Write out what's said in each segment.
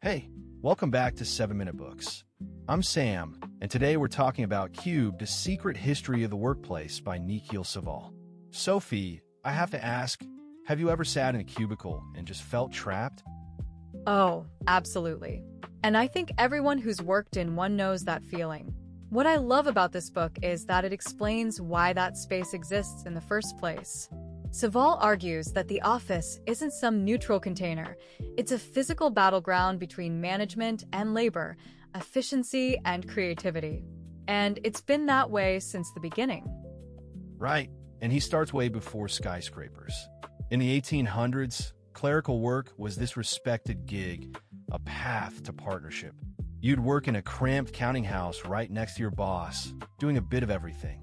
Hey, welcome back to 7 Minute Books. I'm Sam, and today we're talking about Cube, The Secret History of the Workplace by Nikhil Saval. Sophie, I have to ask, have you ever sat in a cubicle and just felt trapped? Oh, absolutely. And I think everyone who's worked in one knows that feeling. What I love about this book is that it explains why that space exists in the first place. Saval argues that the office isn't some neutral container. It's a physical battleground between management and labor, efficiency and creativity. And it's been that way since the beginning. Right, and he starts way before skyscrapers. In the 1800s, clerical work was this respected gig, a path to partnership. You'd work in a cramped counting house right next to your boss, doing a bit of everything.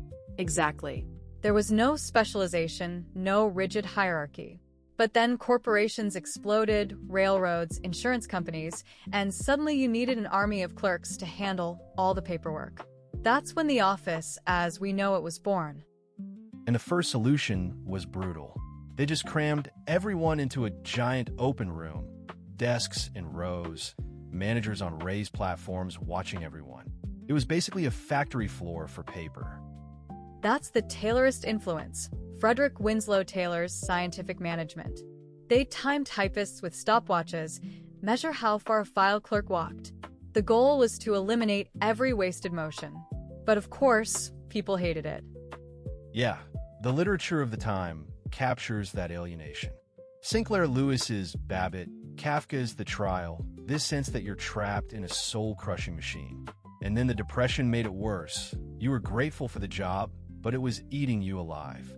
Exactly. There was no specialization, no rigid hierarchy. But then corporations exploded, railroads, insurance companies, and suddenly you needed an army of clerks to handle all the paperwork. That's when the office, as we know it, was born. And the first solution was brutal. They just crammed everyone into a giant open room, desks in rows, managers on raised platforms watching everyone. It was basically a factory floor for paper. That's the Taylorist influence, Frederick Winslow Taylor's scientific management. They timed typists with stopwatches, measure how far a file clerk walked. The goal was to eliminate every wasted motion. But of course, people hated it. Yeah, the literature of the time captures that alienation. Sinclair Lewis's Babbitt, Kafka's The Trial, this sense that you're trapped in a soul-crushing machine. And then the Depression made it worse. You were grateful for the job, but it was eating you alive.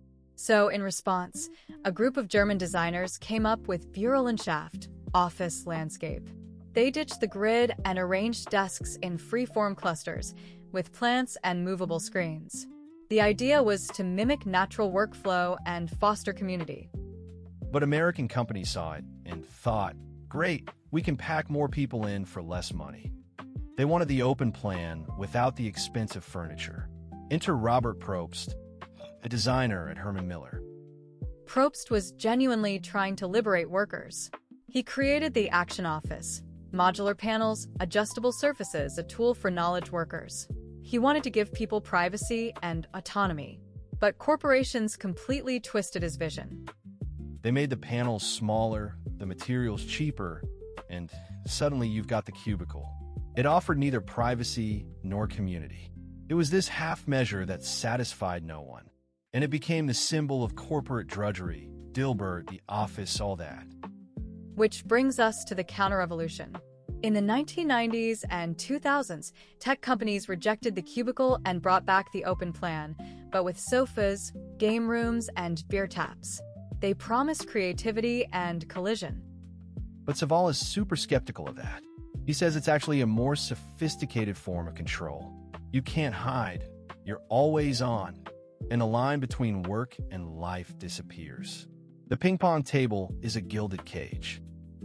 So, in response, a group of German designers came up with Bürolanschaft, office landscape. They ditched the grid and arranged desks in free-form clusters, with plants and movable screens. The idea was to mimic natural workflow and foster community. But American companies saw it and thought, great, we can pack more people in for less money. They wanted the open plan without the expensive furniture. Enter Robert Probst, a designer at Herman Miller. Probst was genuinely trying to liberate workers. He created the Action Office, modular panels, adjustable surfaces, a tool for knowledge workers. He wanted to give people privacy and autonomy. But corporations completely twisted his vision. They made the panels smaller, the materials cheaper, and suddenly you've got the cubicle. It offered neither privacy nor community. It was this half measure that satisfied no one. And it became the symbol of corporate drudgery, Dilbert, the office, all that. Which brings us to the counter-revolution. In the 1990s and 2000s, tech companies rejected the cubicle and brought back the open plan, but with sofas, game rooms, and beer taps. They promised creativity and collision. But Saval is super skeptical of that. He says it's actually a more sophisticated form of control. You can't hide. You're always on. And the line between work and life disappears. The ping pong table is a gilded cage.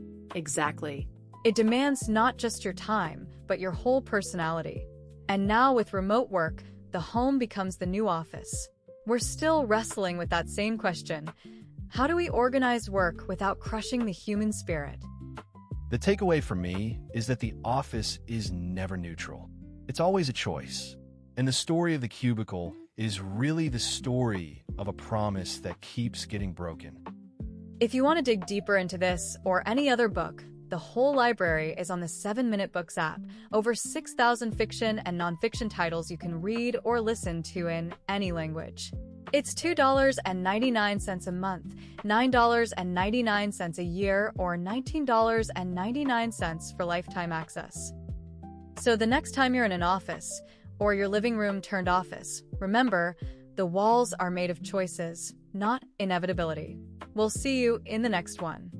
Exactly. It demands not just your time, but your whole personality. And now with remote work, the home becomes the new office. We're still wrestling with that same question. How do we organize work without crushing the human spirit? The takeaway for me is that the office is never neutral. It's always a choice. And the story of the cubicle is really the story of a promise that keeps getting broken. If you want to dig deeper into this or any other book, the whole library is on the 7 Minute Books app. Over 6,000 fiction and nonfiction titles you can read or listen to in any language. It's $2.99 a month, $9.99 a year, or $19.99 for lifetime access. So the next time you're in an office, or your living room turned office, remember, the walls are made of choices, not inevitability. We'll see you in the next one.